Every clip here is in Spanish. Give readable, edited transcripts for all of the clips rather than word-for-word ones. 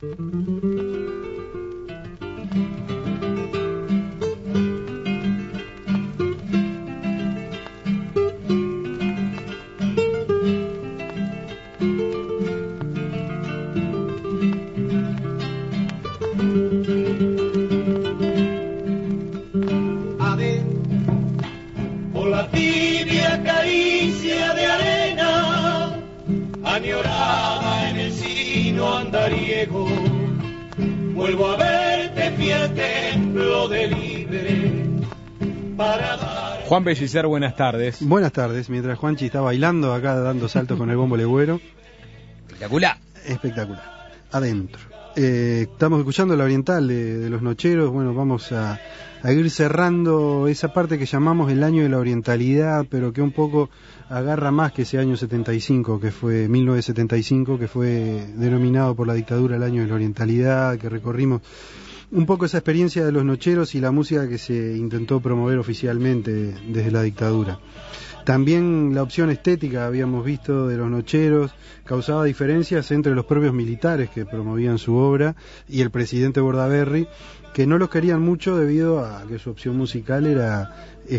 Añorada en el sino andariego, vuelvo a verte fiel templo de libre para dar... Juan Pellicer, buenas tardes. Buenas tardes, mientras Juanchi está bailando acá, dando saltos con el bombo legüero. Espectacular. Espectacular. Adentro. Estamos escuchando la oriental de Los Nocheros. Bueno, vamos a ir cerrando esa parte que llamamos el año de la orientalidad, pero que un poco agarra más que ese año 75, que fue 1975, que fue denominado por la dictadura el año de la orientalidad, que recorrimos un poco esa experiencia de Los Nocheros y la música que se intentó promover oficialmente desde la dictadura. También la opción estética, habíamos visto, de Los Nocheros, causaba diferencias entre los propios militares que promovían su obra y el presidente Bordaberry, que no los querían mucho debido a que su opción musical era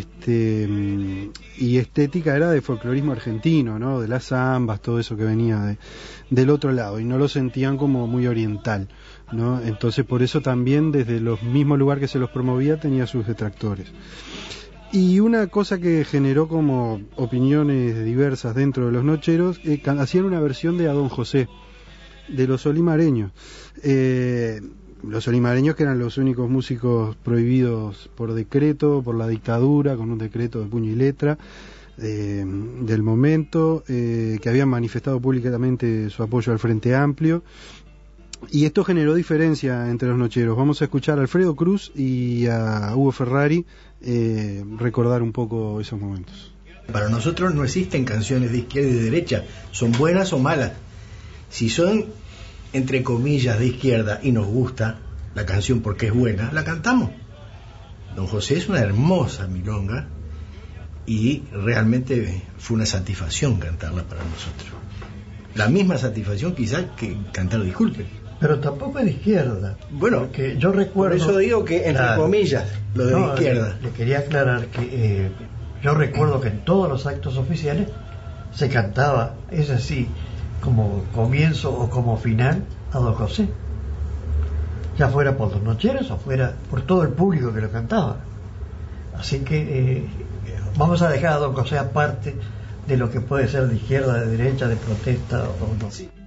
y estética era de folclorismo argentino, ¿no? De las zambas, todo eso que venía del otro lado, y no lo sentían como muy oriental, ¿no? Entonces por eso también desde los mismos lugares que se los promovía tenía sus detractores. Y una cosa que generó como opiniones diversas dentro de Los Nocheros, hacían una versión de A Don José, de los olimareños. Los olimareños, que eran los únicos músicos prohibidos por decreto, por la dictadura, con un decreto de puño y letra del momento, que habían manifestado públicamente su apoyo al Frente Amplio. Y esto generó diferencia entre los nocheros. Vamos a escuchar a Alfredo Cruz y a Hugo Ferrari recordar un poco esos momentos. Para nosotros no existen canciones de izquierda y de derecha, son buenas o malas. Si son, entre comillas, de izquierda y nos gusta la canción porque es buena, la cantamos. Don José es una hermosa milonga y realmente fue una satisfacción cantarla para nosotros. La misma satisfacción quizás que cantar Disculpe. Pero tampoco es de izquierda. Bueno, que yo recuerdo... Por eso digo que, entre comillas, lo de izquierda. Le quería aclarar que yo recuerdo que en todos los actos oficiales se cantaba, es así, como comienzo o como final, a Don José. Ya fuera por Los Nocheros o fuera por todo el público que lo cantaba. Así que vamos a dejar a Don José aparte de lo que puede ser de izquierda, de derecha, de protesta o no. Sí.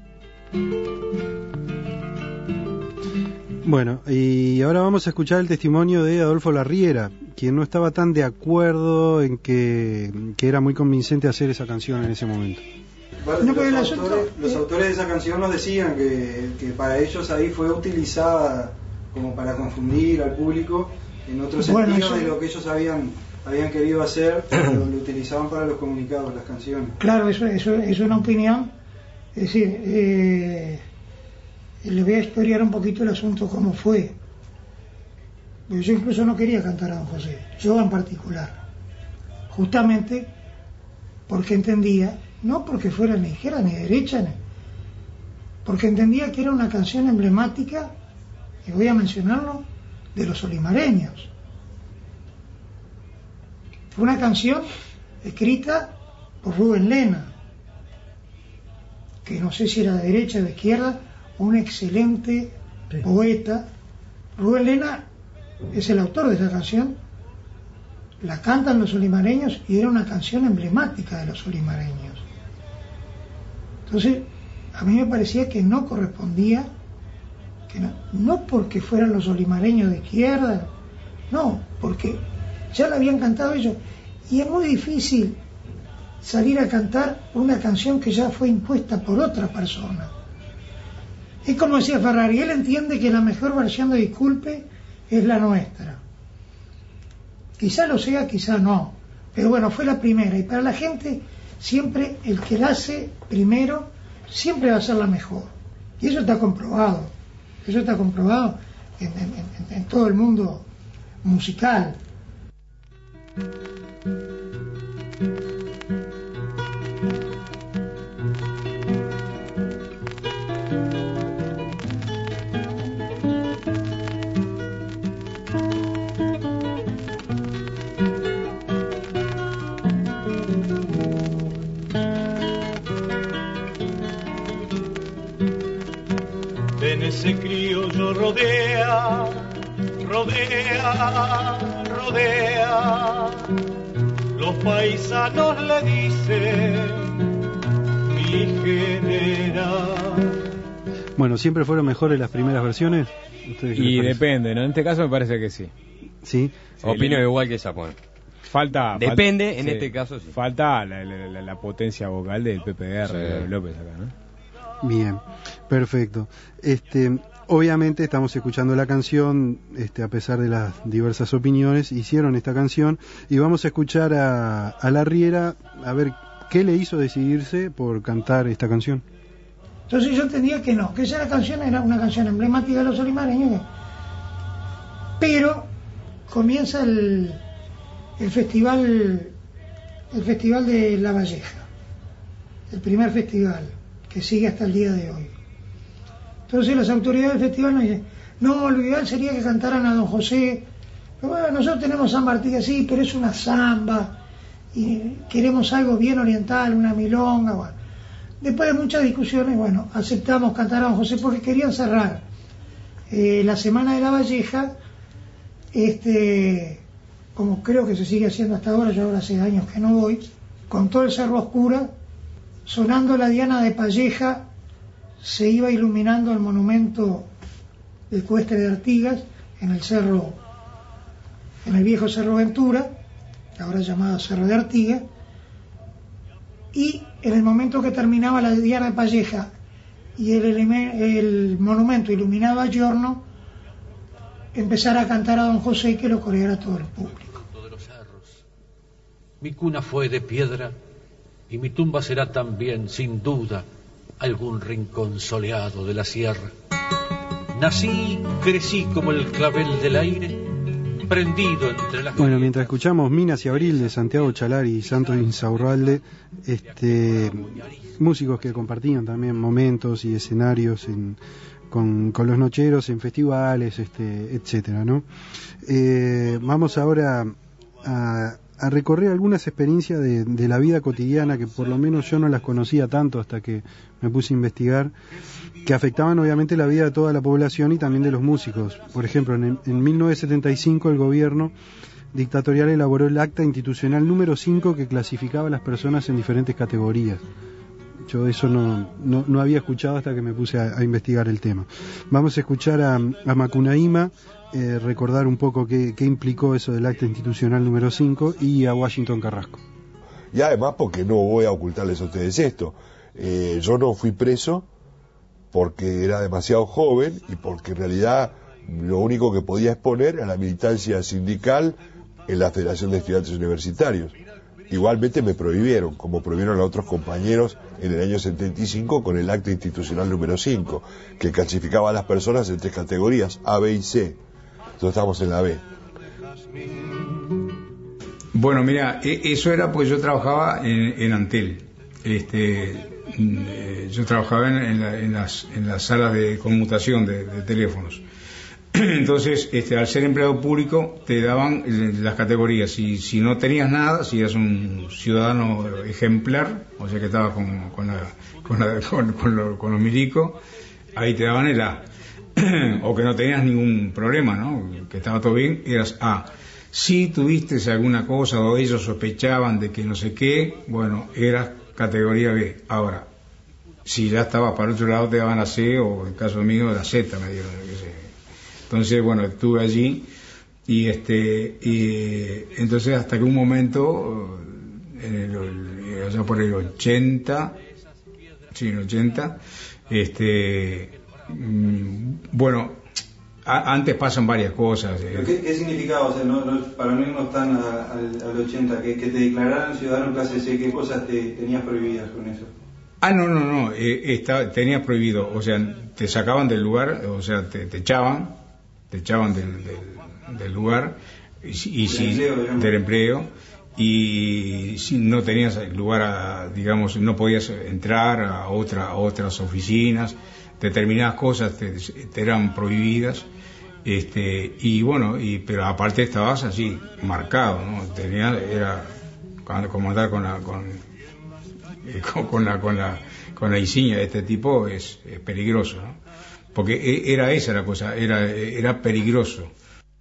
Bueno, y ahora vamos a escuchar el testimonio de Adolfo Larriera, quien no estaba tan de acuerdo en que era muy convincente hacer esa canción en ese momento. Bueno, los autores de esa canción nos decían que para ellos ahí fue utilizada como para confundir al público en otro sentido de lo que ellos habían querido hacer, lo utilizaban para los comunicados, las canciones. Claro, eso es una opinión. Es decir, le voy a historiar un poquito el asunto cómo fue. Porque yo incluso no quería cantar a Don José, yo en particular, justamente porque entendía, no porque fuera ni izquierda ni derecha, porque entendía que era una canción emblemática, y voy a mencionarlo, de los olimareños. Fue una canción escrita por Rubén Lena, que no sé si era de derecha o de izquierda, un excelente poeta. Rubén Lena es el autor de esa canción, la cantan los olimareños y era una canción emblemática de los olimareños. Entonces, a mí me parecía que no correspondía, que no porque fueran los olimareños de izquierda, no, porque ya la habían cantado ellos, y es muy difícil salir a cantar una canción que ya fue impuesta por otra persona. Es como decía Ferrari, él entiende que la mejor versión de Disculpe es la nuestra. Quizá lo sea, quizá no, pero bueno, fue la primera, y para la gente siempre el que la hace primero siempre va a ser la mejor, y eso está comprobado en todo el mundo musical. en ese criollo rodea, rodea, rodea. Los paisanos le dicen mi general. Bueno, ¿siempre fueron mejores las primeras versiones? Y depende, ¿no? En este caso me parece que sí. ¿Sí? Opino igual que esa, bueno. Depende, en este caso sí. Falta la potencia vocal del PPR, de López acá, ¿no? Bien, perfecto. Obviamente estamos escuchando la canción, a pesar de las diversas opiniones, hicieron esta canción y vamos a escuchar a La Riera a ver qué le hizo decidirse por cantar esta canción. Entonces yo entendía que no, que esa canción era una canción emblemática de los olimareños, pero comienza el festival de La Valleja, el primer festival que sigue hasta el día de hoy. Entonces las autoridades del festival nos dicen, no, lo ideal sería que cantaran a Don José, pero bueno, nosotros tenemos San Martín, sí, pero es una samba y queremos algo bien oriental, una milonga. Bueno, después de muchas discusiones, bueno, aceptamos cantar a Don José porque querían cerrar la Semana de La Valleja, como creo que se sigue haciendo hasta ahora, yo ahora hace años que no voy, con todo el Cerro a oscuras, sonando la Diana de Palleja, se iba iluminando el monumento del Cuestre de Artigas en el viejo Cerro Ventura, ahora llamado Cerro de Artigas, y en el momento que terminaba la Diana de Palleja y el monumento iluminaba a Giorno, empezar a cantar a Don José y que lo coreara todo el público. De los cerros. Mi cuna fue de piedra y mi tumba será también, sin duda, algún rincón soleado de la sierra. Nací, crecí como el clavel del aire, prendido entre las... Bueno, mientras escuchamos Minas y Abril de Santiago Chalari y Santos Insaurralde, músicos que compartían también momentos y escenarios con los nocheros en festivales, etcétera, ¿no? Vamos ahora a recorrer algunas experiencias de la vida cotidiana que por lo menos yo no las conocía tanto hasta que me puse a investigar, que afectaban obviamente la vida de toda la población y también de los músicos. Por ejemplo, en 1975 el gobierno dictatorial elaboró el acta institucional número 5 que clasificaba a las personas en diferentes categorías. Yo eso no había escuchado hasta que me puse a investigar el tema. Vamos a escuchar a Macunaíma, recordar un poco qué implicó eso del acta institucional número 5, y a Washington Carrasco. Y además porque no voy a ocultarles a ustedes esto, yo no fui preso porque era demasiado joven y porque en realidad lo único que podía exponer era la militancia sindical en la Federación de Estudiantes Universitarios. Igualmente me prohibieron, como prohibieron a otros compañeros en el año 75 con el acta institucional número 5, que clasificaba a las personas en 3 categorías, A, B y C. Entonces estamos en la B. Bueno, mira, eso era porque yo trabajaba en Antel. Yo trabajaba en las salas de conmutación de teléfonos. Entonces, al ser empleado público, te daban las categorías. Y si no tenías nada, si eras un ciudadano ejemplar, o sea que estabas con los milicos, ahí te daban el A. O que no tenías ningún problema, ¿no? Que estaba todo bien, eras A. Si tuviste alguna cosa o ellos sospechaban de que no sé qué, bueno, eras categoría B. Ahora, si ya estabas para otro lado, te daban la C, o en el caso mío, la Z me dieron, qué sé. Entonces, bueno, estuve allí y entonces hasta que un momento, allá por el 80, sí, en el 80, bueno, antes pasan varias cosas. ¿Qué significaba? O sea, para mí no están al 80, que te declararan ciudadano clase C, ¿qué cosas tenías prohibidas con eso? No, tenías prohibido, o sea, te sacaban del lugar, o sea, te echaban del lugar del empleo, y si no tenías lugar digamos, no podías entrar a otras oficinas, determinadas cosas te eran prohibidas, y bueno, pero aparte estabas así marcado, ¿no? Era como andar con la insignia de este tipo es peligroso, ¿no? porque era esa la cosa, era peligroso.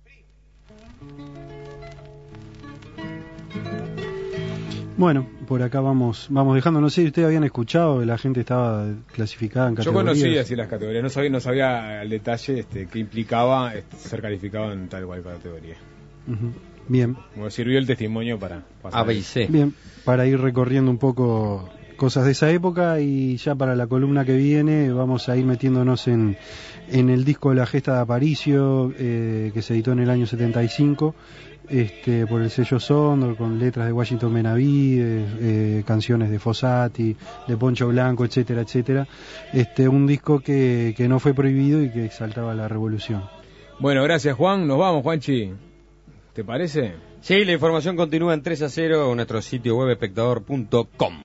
Bueno, por acá vamos dejando. No sé si ustedes habían escuchado, la gente estaba clasificada en categorías. Yo conocía así las categorías, no sabía al detalle qué implicaba ser calificado en tal cual categoría. Uh-huh. Bien. Me sirvió el testimonio para pasar. A, B y C. Bien, para ir recorriendo un poco cosas de esa época, y ya para la columna que viene vamos a ir metiéndonos en el disco La Gesta de Aparicio, que se editó en el año 75. Por el sello Sondor, con letras de Washington Benavides, canciones de Fossati, de Poncho Blanco, etcétera, etcétera. Un disco que no fue prohibido y que exaltaba la revolución. Bueno, gracias Juan, nos vamos Juanchi, ¿te parece? Sí, la información continúa en 3 a 0 en nuestro sitio web espectador.com.